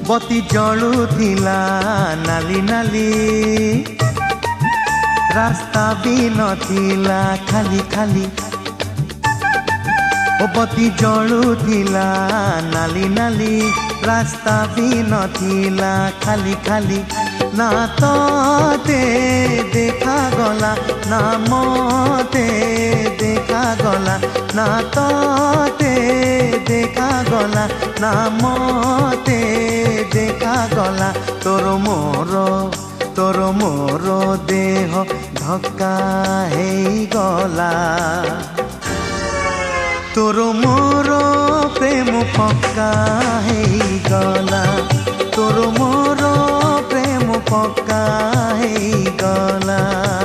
बती जलुथिला नाली नाली रास्ता भी नथिला खाली खाली बती जलुथिला नाली नाली रास्ता भी नथिला खाली खाली ना ते देखा गला ना मते देखा गला ना ते देखा गला ना मते देखा गला तोर मोर देह धक्का हे गला तोर मोर प्रेम पक्का हे गला तोर मोर प्रेम पक्का हे गला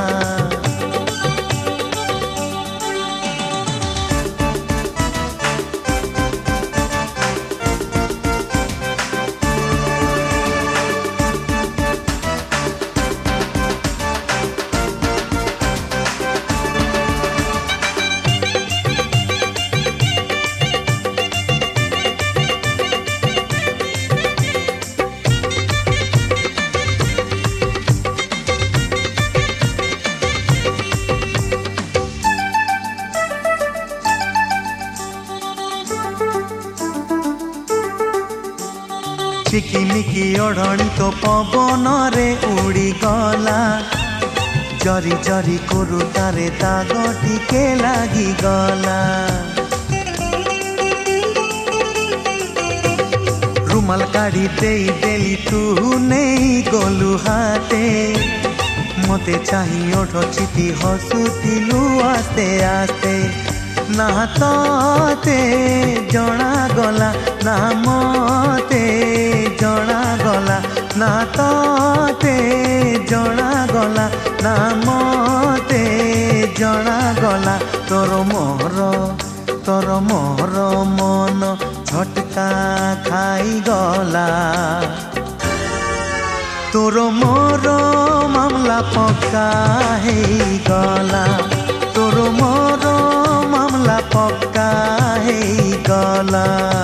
चिकिमिकी ओढ़णी तो पवन रे उड़ी गला जरी जरी कुरुतारे दाग टिके लागी गला रुमाल काढ़ी देई देली तू नहीं गलु हाते मते चाही ओठ चिति हसुतिलु आस्ते आस्ते ना ते जना गला ना मते जना गला ना ते जना गला ना मते जना गला तोर मोर मन झटका खाई गला तोर मोर मामला पक्का हे गला तोर मोर मामला पक्का हे गला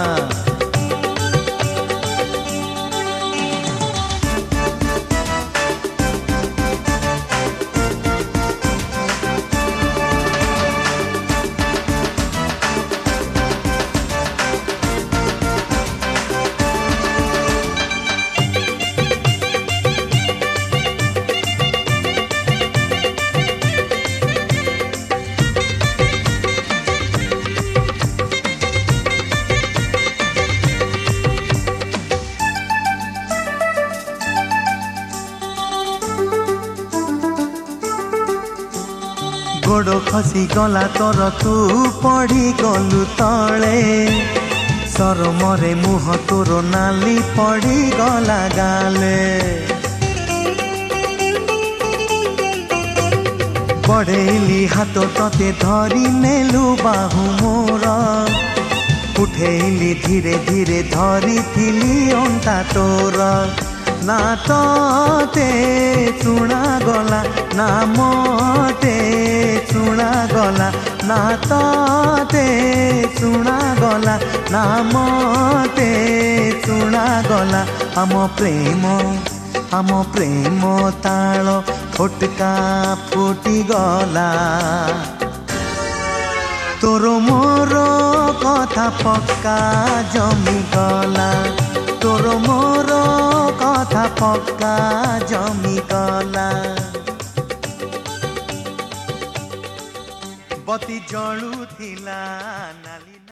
गोड़ खसी गला तोर तू पड़ी गलु तले सरमरे मुह तोर नाली पड़ी गला गाले बढ़ेली हाथ तते धरी नेलु बाहु मोर उठेली धीरे धीरे धरी थिली अंटा तोर ना ते सुना गला ना मते सुना गला ना ते सुना गला ना मते सुना गला आम प्रेम ताल फुटका फुटी गला तोर मोर कथा पक्का जमी गला तोर मोर कथा पक्का जमी गला बती जलुथिला।